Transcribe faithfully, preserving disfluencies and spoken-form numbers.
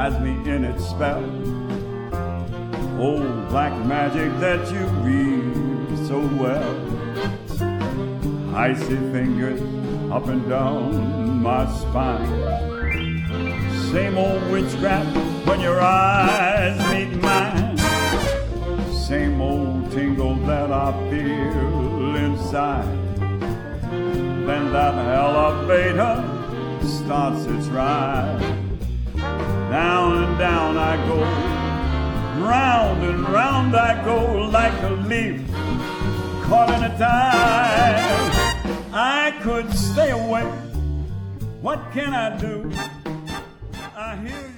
has me in its spell. Oh, black magic that you weave so well. Icy fingers up and down my spine. Same old witchcraft when your eyes meet mine. Same old tingle that I feel inside. Then that elevator starts its ride. Down and down I go, round and round I go, like a leaf caught in a tide. I could stay away, what can I do? I hear you.